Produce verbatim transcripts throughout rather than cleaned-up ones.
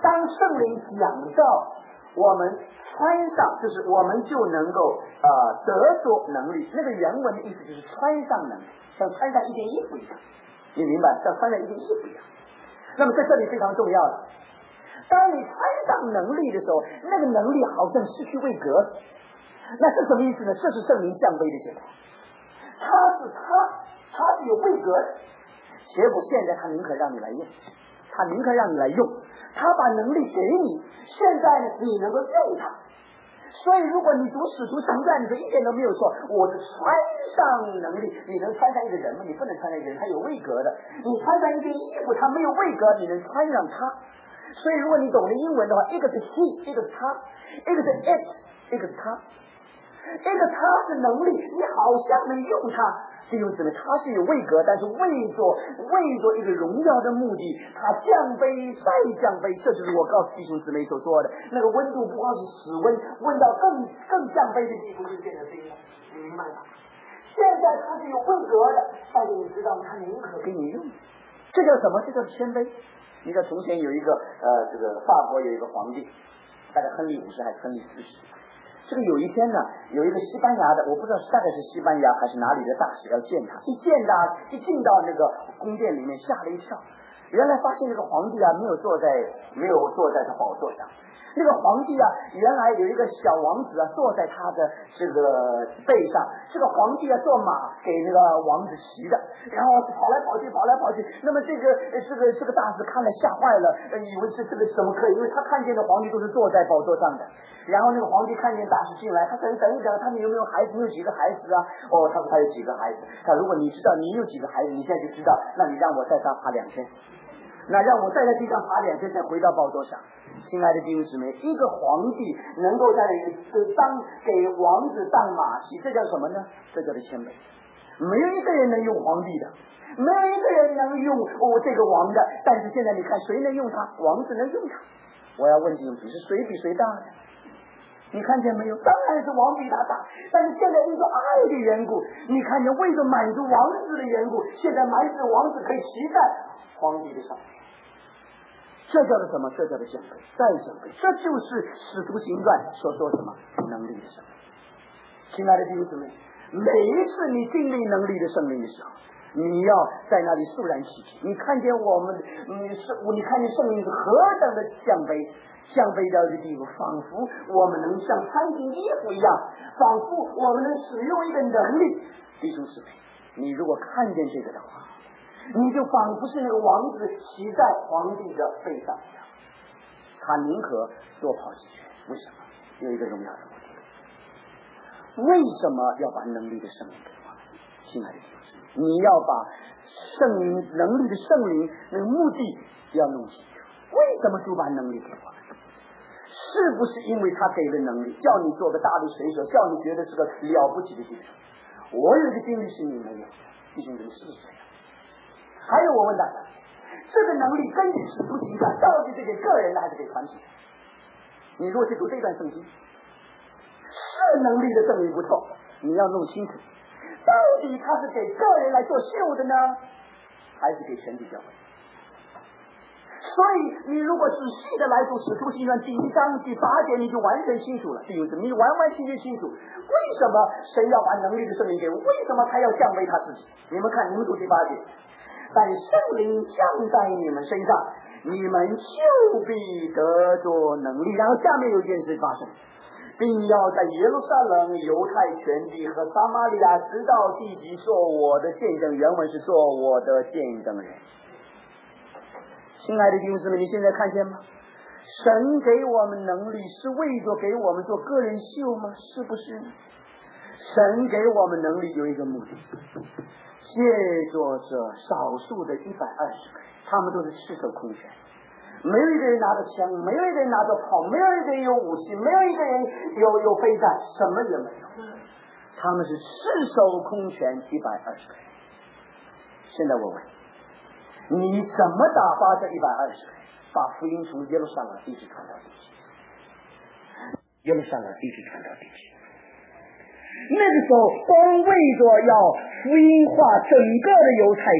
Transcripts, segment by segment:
当圣灵讲到我们穿上，就是我们就能够呃得着能力。那个原文的意思就是穿上能力，像穿上一件衣服一样，你明白？像穿上一件衣服一样。那么在这里非常重要的，当你穿上能力的时候，那个能力好像失去位格，那是什么意思呢？这是圣灵降杯的结果。他是他，他是有位格的，结果现在他宁可让你来用，他宁可让你来用，他把能力给你，现在呢你能够用它。所以如果你读使徒行传，你说一点都没有错，我是穿上能力。你能穿上一个人吗？你不能穿上一个人，他有位格的。你穿上一件衣服，它没有位格，你能穿上它。所以如果你懂得英文的话，一个是 he， 一个是他，一个是 it， 一个是他，一个他是能力，你好像能用它，弟兄姊妹，它是有位格，但是为着为着一个荣耀的目的，它降杯再降杯，这就是我告诉弟兄姊妹所说的那个温度不光是室温，温到更更降杯的地步就变成冰了，你明白吗？现在它是有位格的，但是你知道吗？它宁可给你用，这叫什么？这叫谦卑。你知道从前有一个呃，这个法国有一个皇帝，大概亨利五世还是亨利四世。这个有一天呢，有一个西班牙的，我不知道大概是西班牙还是哪里的大使要见他，一见他一进到那个宫殿里面，吓了一跳，原来发现这个皇帝啊没有坐在没有坐在他宝座上，那个皇帝啊原来有一个小王子啊坐在他的这个背上，这个皇帝啊坐马给那个王子骑的，然后跑来跑去跑来跑去，那么这个这个这个大使看了吓坏了，以为这这个怎么可以，因为他看见的皇帝都是坐在宝座上的。然后那个皇帝看见大使进来，他等等一等，他们有没有孩子？你有几个孩子啊？哦，他说他有几个孩子。他如果你知道你有几个孩子，你现在就知道，那你让我在上爬两天，那让我再在地上爬两天，再回到宝座上。亲爱的弟兄姊妹，一个皇帝能够在当给王子当马骑，这叫什么呢？这叫做谦卑。没有一个人能用皇帝的，没有一个人能用我、哦、这个王的。但是现在你看，谁能用他？王子能用他。我要问弟兄姊妹，是谁比谁大呢？你看见没有？当然是王比他大，但是现在因为爱的缘故，你看见为了满足王子的缘故，现在满子王子可以骑在皇帝的上面。这叫做什么？这叫做降杯，再降杯。这就是使徒行传所说什么能力的圣灵。亲爱的弟兄姊妹，每一次你经历能力的圣灵的时候，你要在那里肃然起敬。你看见我们，你是你看见圣灵是何等的降杯，降杯到这个地步，仿佛我们能像穿进衣服一样，仿佛我们能使用一个能力。弟兄姊妹，你如果看见这个的话，你就仿佛是那个王子骑在皇帝的背上一样，他宁可多跑几圈。为什么？有一个荣耀的目的。为什么要把能力的圣灵给我们？亲爱的弟兄姊妹，你要把圣灵能力的圣灵那个目的要弄清楚。为什么主把能力给我们？是不是因为他给了能力，叫你做个大力水手，叫你觉得是个了不起的弟兄？我有一个经历是你没有的，弟兄姊妹，是不是这样？还有我问大家，这个能力根据使徒行传到底是给个人的还是给团体的？你如果去读这段圣经，是能力的证明不错，你要弄清楚，到底他是给个人来做秀的呢，还是给全体教会？所以你如果仔细的来读使徒行传第一章第八节，你就完全清楚了，弟兄姊妹，你完完全全清楚为什么神要把能力的圣灵给我，为什么他要降卑他自己。你们看，你们读第八节，但圣灵降在你们身上，你们就必得着能力。然后下面有件事发生，并要在耶路撒冷、犹太全地和撒玛利亚直到地极做我的见证。原文是做我的见证人。亲爱的弟兄姊妹，你现在看见吗？神给我们能力是为着给我们做个人秀吗？是不是？神给我们能力有一个目的，借着这少数的一百二十个人，他们都是赤手空拳，没有一个人拿着枪，没有一个人拿着炮，没有一个人有武器，没有一个人有有飞弹，什么也没有，他们是赤手空拳一百二十个人。现在我问你，怎么打发这一百二十个人，把福音从耶路撒冷一直传到地极？耶路撒冷一直传到地极。那个时候，光为着要福音化整个的犹太地，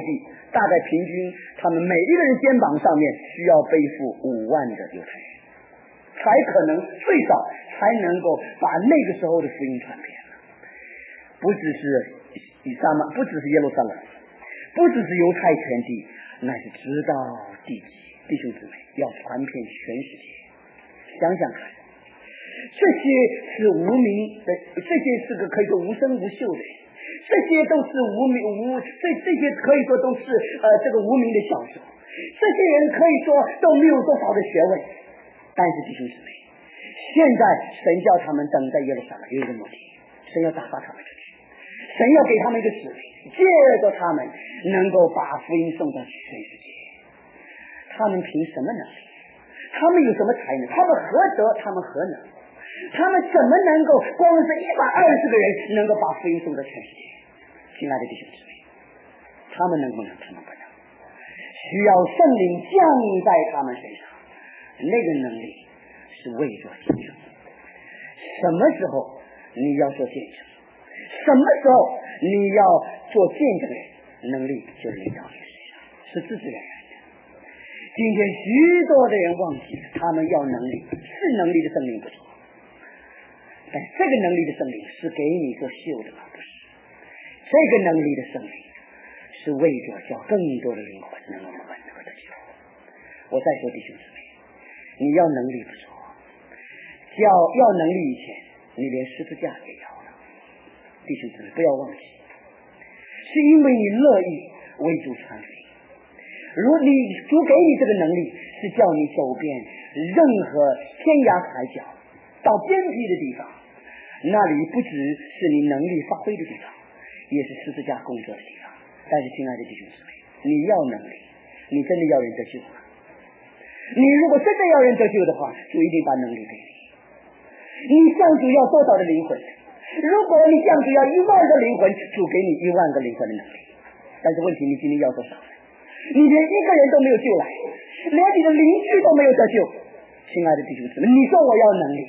大概平均他们每一个人肩膀上面需要背负五万的犹太人，才可能最少才能够把那个时候的福音传遍了。不只是以撒玛，不只是耶路撒冷，不只是犹太全地，乃是直到地极。弟兄姊妹，要传遍全世界。想想看，这些是无名的，这些是个可以说无声无秀的，这些都是无名无这这些可以说都是呃这个无名的小手，这些人可以说都没有多少的学问。但是弟兄姊妹，现在神叫他们等在耶路撒冷有一个目的，神要打发他们出去，神要给他们一个指令，借着他们能够把福音送到全世界。他们凭什么能力？他们有什么才能？他们何德？他们何能？他们怎么能够光是一百二十个人能够把福音送到全世界？亲爱的弟兄姊妹，他们能不能？他们不能。需要圣灵降临在他们身上，那个能力是为做见证。什么时候你要做见证？什么时候你要做见证？能力就临到你身上，是自自然然。今天许多的人忘记了，他们要能力，是能力的圣灵不错，但这个能力的圣灵是给你做秀的吗？不是，这个能力的圣灵是为着叫更多的灵魂能够能够得救。我再说弟兄姊妹，你要能力不错，要要能力以前，你连十字架也要了。弟兄姊妹不要忘记，是因为你乐意为主传福音。如你主给你这个能力，是叫你走遍任何天涯海角，到偏僻的地方，那里不只是你能力发挥的地方，也是十字架工作的地方。但是亲爱的弟兄姊妹，你要能力，你真的要人得救吗？你如果真的要人得救的话，主一定把能力给你。你向主要多少的灵魂？如果你向主要一万个灵魂，主给你一万个灵魂的能力。但是问题，你今天要多少？你连一个人都没有救来，连你的邻居都没有得救。亲爱的弟兄姊妹，你说我要能力，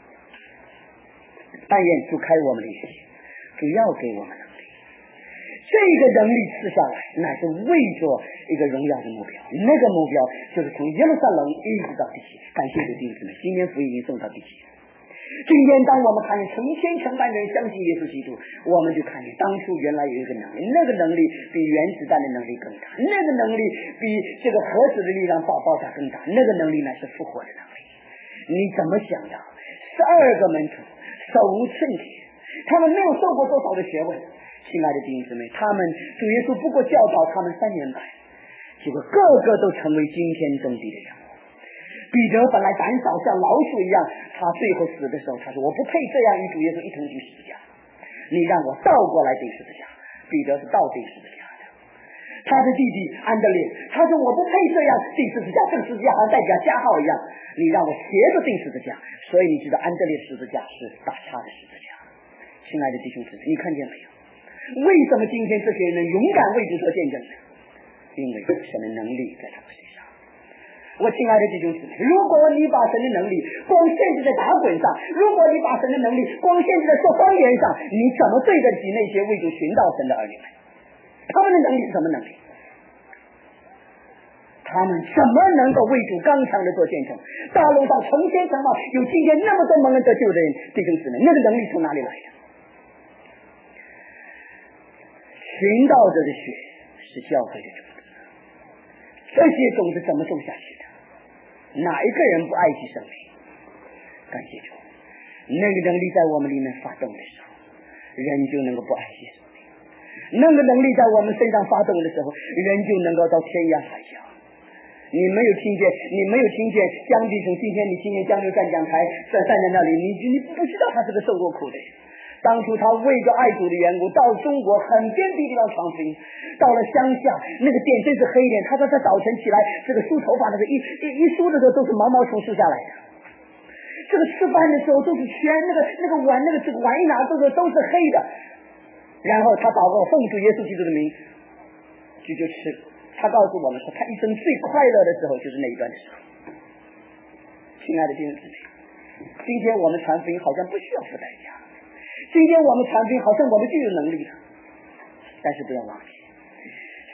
但愿主开我们的眼睛，主要给我们能力。这个能力赐下来，乃是为着一个荣耀的目标，那个目标就是从耶路撒冷一直到地极。感谢主弟兄姊妹，今天福音已经送到地极。今天当我们看见成千成万人相信耶稣基督，我们就看见当初原来有一个能力，那个能力比原子弹的能力更大，那个能力比这个核子的力量爆爆炸更大，那个能力乃是复活的能力。你怎么想的？十二个门徒手无寸铁，他们没有受过多少的学问。亲爱的弟兄姊妹，他们主耶稣不过教导他们三年半，结果个个都成为惊天动地的人物。彼得本来胆小像老鼠一样，他最后死的时候他说，我不配这样与主耶稣一同进十字架，你让我倒过来钉十字架。彼得是倒钉十字架的。他的弟弟安德烈他说，我不配这样钉十字架，这个十字架好像代表加号一样，你让我斜着钉十字架。所以你知道安德烈十字架是打叉的十字架。亲爱的弟兄姊妹，你看见没有？为什么今天这些人勇敢为主做见证呢？因为神的能力在他们身上。我亲爱的弟兄姊妹，如果你把神的能力光限制在打滚上，如果你把神的能力光限制在说方言上，你怎么对得起那些为主寻到神的儿女们？他们的能力是什么能力？他们怎么能够为主刚强的做见证？大陆上成千成万有今天那么多蒙恩得救的人，弟兄姊妹，那个能力从哪里来的？寻道者的血是教会的种子，这些种子怎么种下去的？哪一个人不爱惜生命？感谢主，那个能力在我们里面发动的时候，人就能够不爱惜生命；那个能力在我们身上发动的时候，人就能够到天涯海角。你没有听见，你没有听见江弟兄，今天你听见江流站讲台在站在那里，你你不知道他是个受过苦的人。当初他为着爱主的缘故，到中国很偏僻地方传福音，到了乡下，那个点真是黑点。他说他早晨起来，这个梳头发，那个一一一梳的时候都是毛毛虫梳下来的。这个吃饭的时候都是全那个那个碗那个这个碗一拿都是都是黑的。然后他祷告奉主耶稣基督的名，就就吃。他告诉我们说，他一生最快乐的时候就是那一段的时候。亲爱的弟兄姊妹，今天我们传福音好像不需要付代价。今天我们传福音好像我们就有能力了，但是不要忘记，神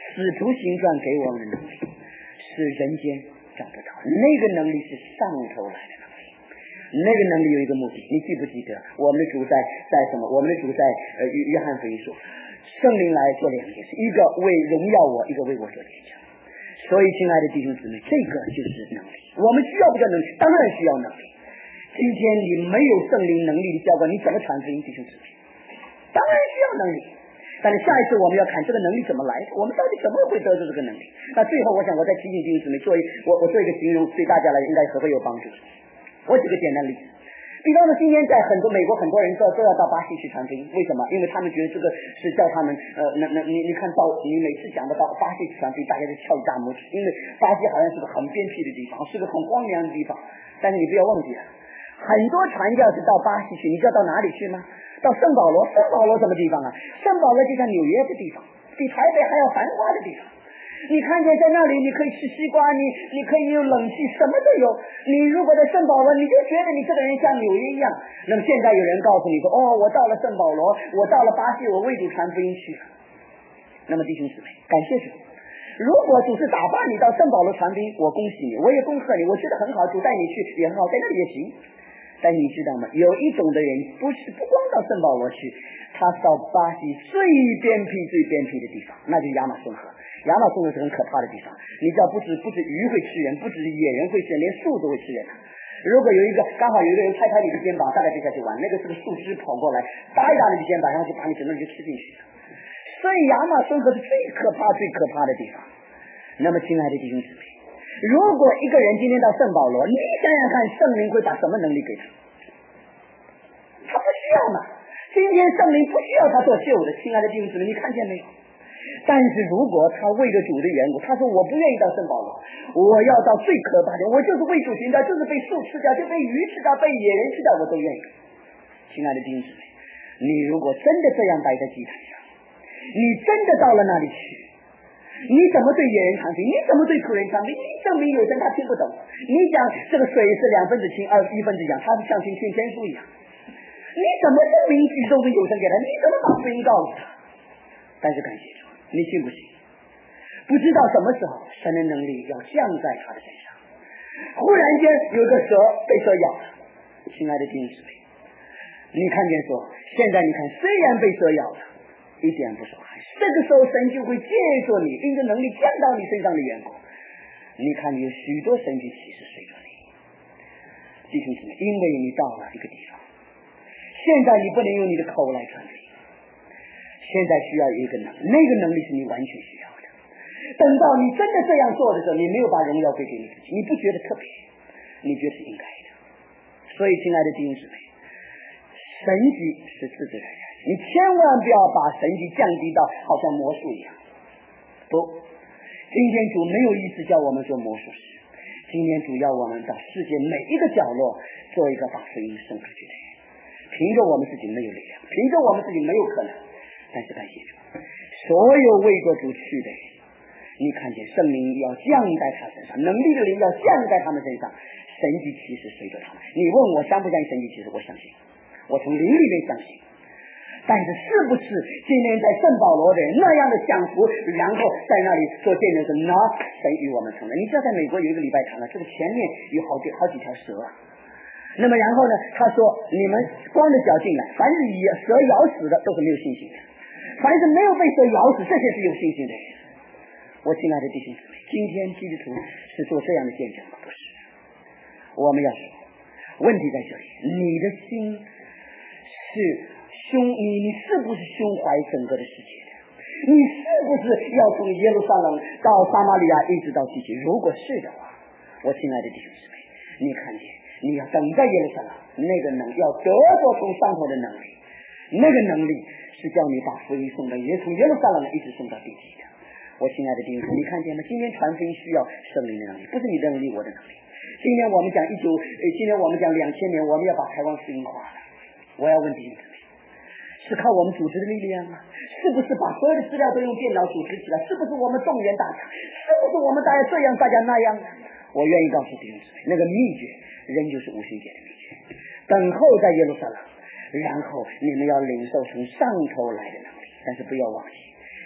使徒行传给我们的能力是人间找不到，那个能力是上头来的能力，那个能力有一个目的，你记不记得我们的主在在什么？我们的主在呃约翰福音说，圣灵来做两件事，一个为荣耀我，一个为我所见证。所以亲爱的弟兄姊妹，这个就是能力。我们需要不叫能力？当然需要能力。今天你没有圣灵能力的教官，你怎么传福音？弟兄姊妹，当然需要能力。但是下一次我们要看这个能力怎么来，我们到底怎么会得出这个能力。那最后我想我再提醒弟兄姊妹，做一我我做一个形容，对大家来应该会有帮助。我举个简单例子，比方说今天在很多美国很多人都都要到巴西去传福音，为什么？因为他们觉得这个是叫他们呃那那你你看到你每次讲的到巴西去传福音，大家都翘一大拇指，因为巴西好像是个很偏僻的地方，是个很荒凉的地方。但是你不要忘记了，很多传教士到巴西去，你知道到哪里去吗？到圣保罗。圣保罗什么地方啊？圣保罗就像纽约的地方，比台北还要繁华的地方。你看见在那里你可以吃西瓜，你你可以有冷气，什么都有。你如果在圣保罗，你就觉得你这个人像纽约一样。那么现在有人告诉你说，哦，我到了圣保罗，我到了巴西，我为主传福音去了。那么弟兄姊妹，感谢主，如果主是打发你到圣保罗传福音，我恭喜你，我也恭贺你，我觉得很好，主带你去也很好，在那里也行。但你知道吗？有一种的人不是不光到圣保罗去，他到巴西最边僻最边僻的地方，那就是亚马逊河。亚马逊河是很可怕的地方，你知道不止不止鱼会吃人，不止野人会吃人，连树都会吃人。如果有一个刚好有一个人拍拍你的肩膀，大概就下去玩，那个是个树枝跑过来搭一搭你的肩膀，然后就把你整个人就吃进去了。所以亚马逊河是最可怕最可怕的地方。那么亲爱的弟兄姊妹，如果一个人今天到圣保罗，你想想看，圣灵会把什么能力给他？他不需要嘛。今天圣灵不需要他做秀的，亲爱的弟兄姊妹，你看见没有？但是如果他为了主的缘故，他说我不愿意到圣保罗，我要到最可怕的，我就是为主寻找，就是被树吃掉，就被鱼吃掉，被野人吃掉，我都愿意。亲爱的弟兄姊妹，你如果真的这样待在祭坛上，你真的到了那里去，你怎么对野人传福音？你怎么对仆人传福音？你证明有人他听不懂。你讲这个水是两分子氢，二一分子氧，它是像氢氢天数一样。你怎么证明宇宙跟有神给他？你怎么把福音告诉他？但是感谢主，你信不信？不知道什么时候神的能力要降在他的身上。忽然间有个蛇被蛇咬了，亲爱的弟兄姊妹，你看见说，现在你看虽然被蛇咬了，一点不受害，这个时候神就会借助你，因着能力降到你身上的缘故，你看你有许多神迹奇事随着你。弟兄姊妹，因为你到了一个地方，现在你不能用你的口来传福音，现在需要有一个能力，那个能力是你完全需要的。等到你真的这样做的时候，你没有把荣耀归给你自己，你不觉得特别，你觉得是应该的。所以亲爱的弟兄姊妹，神迹是自自然然，你千万不要把神迹降低到好像魔术一样。不，今天主没有意思叫我们做魔术师，今天主要我们到世界每一个角落做一个把福音送出去的人。凭着我们自己没有力量，凭着我们自己没有可能，但是感谢主，所有为着主去的人，你看见圣灵要降在他身上，能力的灵要降在他们身上，神迹奇事随着他们。你问我相不相信神迹奇事？我相信，我从灵里面相信。但是是不是今天在圣保罗的人那样的享福，然后在那里做见证是呢？神与我们同在。你知道在美国有一个礼拜堂啊，这个前面有好几好几条蛇啊。那么然后呢，他说你们光着脚进来，凡是以蛇咬死的都是没有信心的，凡是没有被蛇咬死，这些是有信心的人。我亲爱的弟兄姊妹，今天基督徒是做这样的见证吗？不是。我们要说，问题在这里，你的心是胸，你你是不是胸怀整个的世界的？你是不是要从耶路撒冷到撒玛利亚一直到地极？如果是的话，我亲爱的弟兄姊妹，你看见你要等在耶路撒冷，那个能要得着从上头的能力，那个能力是叫你把福音送到耶从耶路撒冷一直送到地极的。我亲爱的弟兄，你看见吗？今天传福音需要圣灵的能力，不是你的能力，我的能力。今天我们讲一九，呃，今天我们讲两千年，我们要把台湾福音化了。我要问弟兄姊妹，是靠我们组织的力量吗？是不是把所有的资料都用电脑组织起来？是不是我们动员大家？是不是我们大家这样，大家那样呢？我愿意告诉弟兄姊妹，那个秘诀仍旧是五旬节的秘诀。等候在耶路撒冷，然后你们要领受从上头来的能力。但是不要忘记，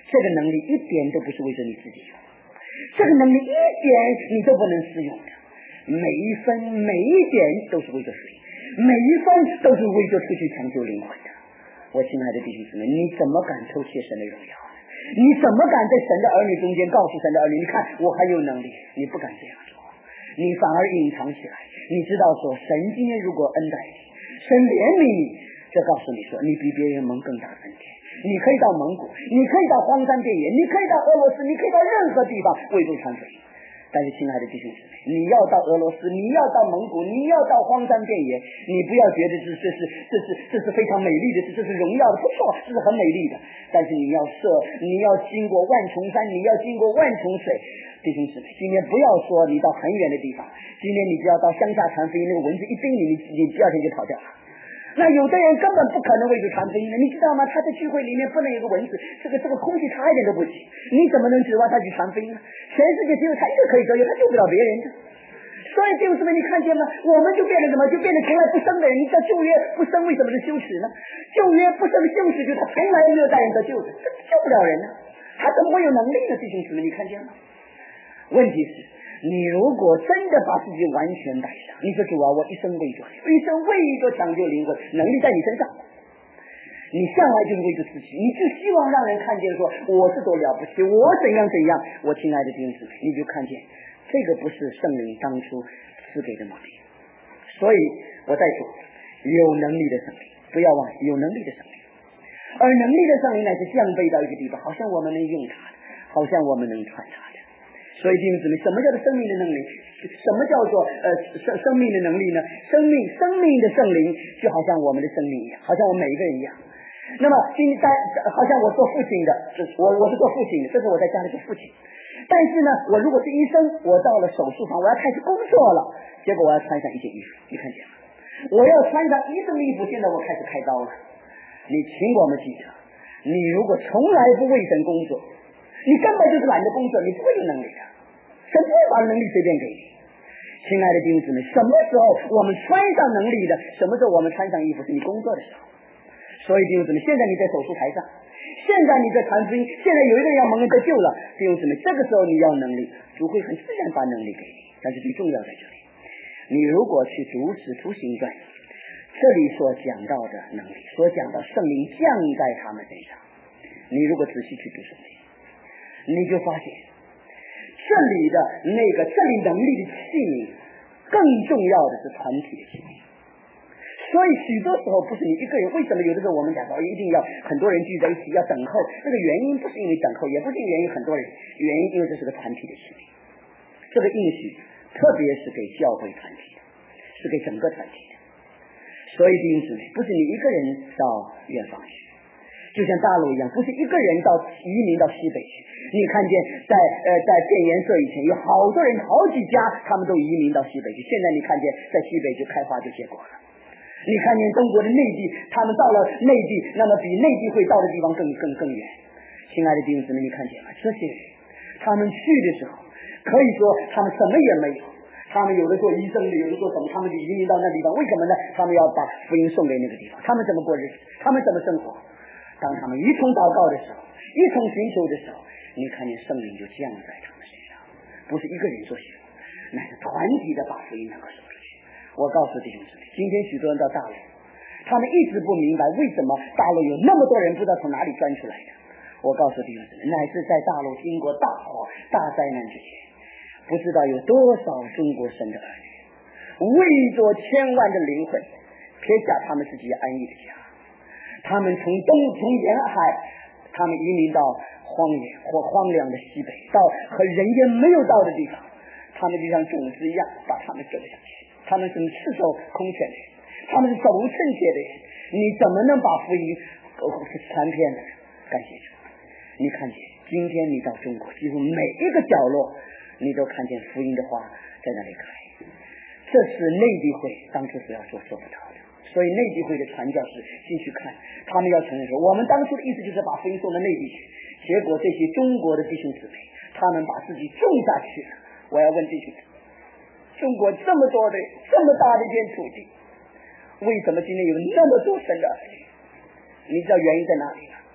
这个能力一点都不是为着你自己用，这个能力一点你都不能使用的，每一分每一点都是为着谁？每一分都是为着出去抢救灵魂的。我亲爱的弟兄姊妹，你怎么敢偷窃神的荣耀？你怎么敢在神的儿女中间告诉神的儿女，你看我很有能力？你不敢这样做，你反而隐藏起来。你知道说，神今天如果恩待你，神怜悯你，这告诉你说，你比别人蒙更大恩典。你可以到蒙古，你可以到荒山遍野，你可以到俄罗斯，你可以到任何地方为主传福音。但是亲爱的弟兄姊妹，你要到俄罗斯，你要到蒙古，你要到荒山遍野，你不要觉得这这是这是这是非常美丽的事，这是荣耀的，不错，这是很美丽的。但是你要设，你要经过万重山，你要经过万重水。弟兄姊妹，今天不要说你到很远的地方，今天你只要到乡下传福音，那个蚊子一叮你，你你第二天就跑掉了。那有的人根本不可能为主传福音的，你知道吗？他在聚会里面不能有个蚊子，这个这个空气差一点都不行，你怎么能指望他去传福音呢？全世界只有他一个可以得救，他救不了别人的。所以弟兄姊妹，你看见吗？我们就变得什么？就变得从来不生的人。你知道旧约不生为什么是羞耻呢？旧约不生羞耻，就是他从来没有带人得救的，这救不了人呢。他怎么会有能力呢？弟兄姊妹，你看见吗？问题是，你如果真的把自己完全带上，你说主啊，我一生为着，一生为着抢救灵魂，能力在你身上，你向来就是为着自己，你就希望让人看见说我是多了不起，我怎样怎样。我亲爱的弟兄姊妹，你就看见这个不是圣灵当初赐给的目的。所以我再说，有能力的圣灵，不要忘记有能力的圣灵，而能力的圣灵乃是降卑到一个地方，好像我们能用它的，好像我们能传它的。所以弟兄姊妹，什么叫做生命的能力？什么叫做呃生生命的能力呢？生命生命的圣灵就好像我们的生命一样，好像我们每一个人一样。那么今在好像我做父亲的，我我是做父亲的，这是我在家里做父亲。但是呢，我如果是医生，我到了手术房，我要开始工作了，结果我要穿上一件衣服，你看见吗？我要穿上医生的衣服，现在我开始开刀了。你请我们记得，你如果从来不为神工作，你根本就是懒得工作，你不会有能力的。神不会把能力随便给你。亲爱的弟兄姊妹，什么时候我们穿上能力的？什么时候我们穿上衣服？是你工作的时候。所以弟兄姊妹，现在你在手术台上，现在你在传福音，现在有一个人要蒙恩得救了，弟兄姊妹，这个时候你要能力，主会很自然把能力给你。但是最重要在这里，你如果去读使徒行传，这里所讲到的能力，所讲到圣灵降在他们身上，你如果仔细去读圣经，你就发现这里的那个这里能力的器皿，更重要的是团体的器皿。所以许多时候不是你一个人，为什么有的时候我们讲到一定要很多人聚在一起要等候？那个原因不是因为等候，也不是因为很多人，原因因为这是个团体的器皿。这个应许特别是给教会团体的，是给整个团体的。所以弟兄姊妹，不是你一个人到远方去，就像大陆一样，不是一个人到移民到西北去。你看见在呃在变颜色以前，有好多人好几家他们都移民到西北去，现在你看见在西北就开花就结果了。你看见中国的内地，他们到了内地，那么比内地会到的地方更更更远。亲爱的弟兄姊妹，你看见吗？这些人他们去的时候，可以说他们什么也没有，他们有的做医生的，有的做什么，他们就移民到那地方。为什么呢？他们要把福音送给那个地方。他们怎么过日子？他们怎么生活？当他们一同祷告的时候，一同寻求的时候，你看见圣灵就降在他们身上，不是一个人做事，乃是团体的把福音能够送出去。我告诉弟兄姊妹，今天许多人到大陆，他们一直不明白为什么大陆有那么多人不知道从哪里钻出来的。我告诉弟兄姊妹，乃是在大陆经过大火大灾难之前，不知道有多少中国神的儿女为着千万的灵魂撇下他们自己安逸的家，他们从东从沿海，他们移民到荒野或荒凉的西北，到和人烟没有到的地方，他们就像种子一样把他们种下去。他们是赤手空拳的人，他们是手无寸铁的人，你怎么能把福音传遍呢？感谢主，你看见今天你到中国几乎每一个角落你都看见福音的话在那里开，这是内地会当初所要做做不到的。所以内地会的传教士进去看，他们要承认说，我们当初的意思就是把福音送到内地去，结果这些中国的弟兄姊妹他们把自己种下去了。我要问弟兄姊妹，中国这么多的这么大的一片土地，为什么今天有那么多神的儿女？你知道原因在哪里吗？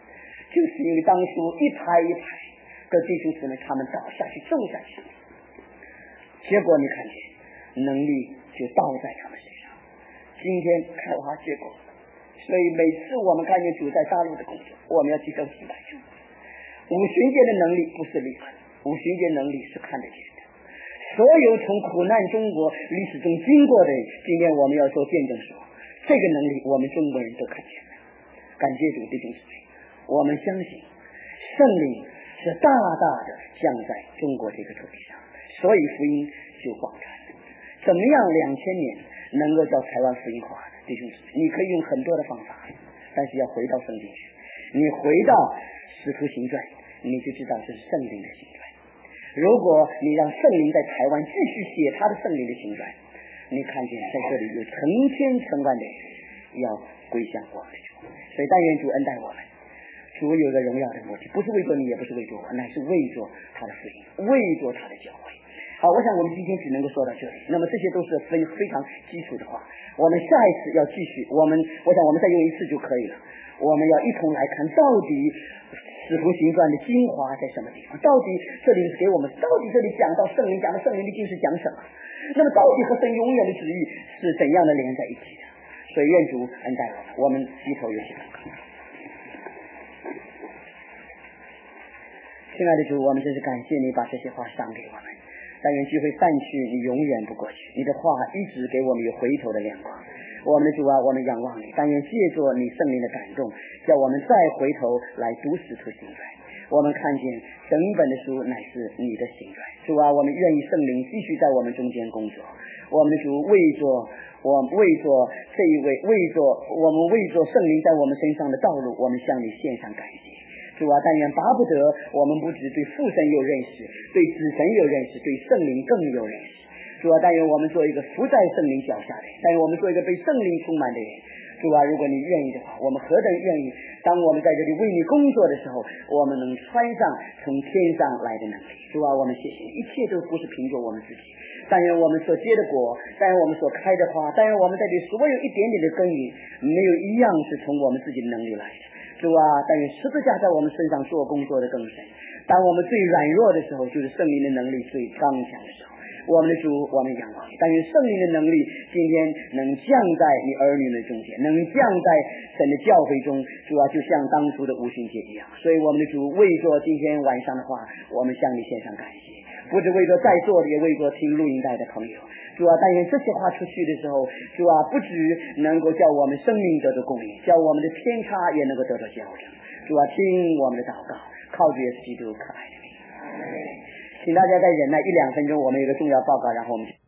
就是因为当初一排一排的弟兄姊妹他们倒下去种下去，结果你看见能力就倒在他们身上，今天开花结果。所以每次我们看见主在大陆的工作，我们要记得敬拜主。五旬节的能力不是理论，五旬节能力是看得见的。所有从苦难中国历史中经过的，今天我们要说见证说，这个能力我们中国人都看见了。感谢主弟兄姊妹，我们相信圣灵是大大的降在中国这个土地上，所以福音就广传了。怎么样两千年能够叫台湾福音化的弟兄姊妹，你可以用很多的方法，但是要回到圣经去，你回到使徒行传，你就知道这是圣灵的行传。如果你让圣灵在台湾继续写他的圣灵的行传，你看见在这里有成千成万的人要归向我们的主。所以但愿主恩待我们，主有个荣耀的目的，不是为着你，也不是为着我，乃是为着他的福音，为着他的教会。好，我想我们今天只能够说到这里。那么这些都是非非常基础的话，我们下一次要继续。我们我想我们再用一次就可以了。我们要一同来看，到底使徒行传的精华在什么地方？到底这里是给我们，到底这里讲到圣灵，讲到圣灵的经是讲什么？那么到底和神永远的旨意是怎样的连在一起的？所以愿主恩待我们，我们低头有请祷告。亲爱的主，我们真是感谢你把这些话赏给我们。但愿聚会散去，你永远不过去，你的话一直给我们有回头的亮光。我们的主啊，我们仰望你，但愿借着你圣灵的感动，叫我们再回头来读使徒行传。我们看见整本的书乃是你的行传。主啊，我们愿意圣灵继续在我们中间工作。我们的主为着我为着这一位为着我们为着圣灵在我们身上的道路，我们向你献上感谢。主啊，但愿巴不得我们不只对父神有认识，对子神有认识，对圣灵更有认识。主啊，但愿我们做一个伏在圣灵脚下的人，但愿我们做一个被圣灵充满的人。主啊，如果你愿意的话，我们何等愿意当我们在这里为你工作的时候，我们能穿上从天上来的能力。主啊，我们谢谢你，一切都不是凭着我们自己，但愿我们所结的果，但愿我们所开的花，但愿我们在这所有一点点的耕耘，没有一样是从我们自己的能力来的。主啊，但愿十字架在我们身上做工作的更深。当我们最软弱的时候，就是圣灵的能力最刚强的时候。我们的主，我们仰望你，但愿圣灵的能力今天能降在你儿女的中间，能降在神的教会中。主啊，就像当初的五旬节一样。所以我们的主为着今天晚上的话，我们向你献上感谢，不只为着在座的，也为着听录音带的朋友。主啊，但愿这些话出去的时候，主啊，不只能够叫我们生命得到供应，叫我们的偏差也能够得到矫正。主啊，听我们的祷告，靠着耶稣基督可爱的名。请大家再忍耐一两分钟，我们有个重要报告，然后我们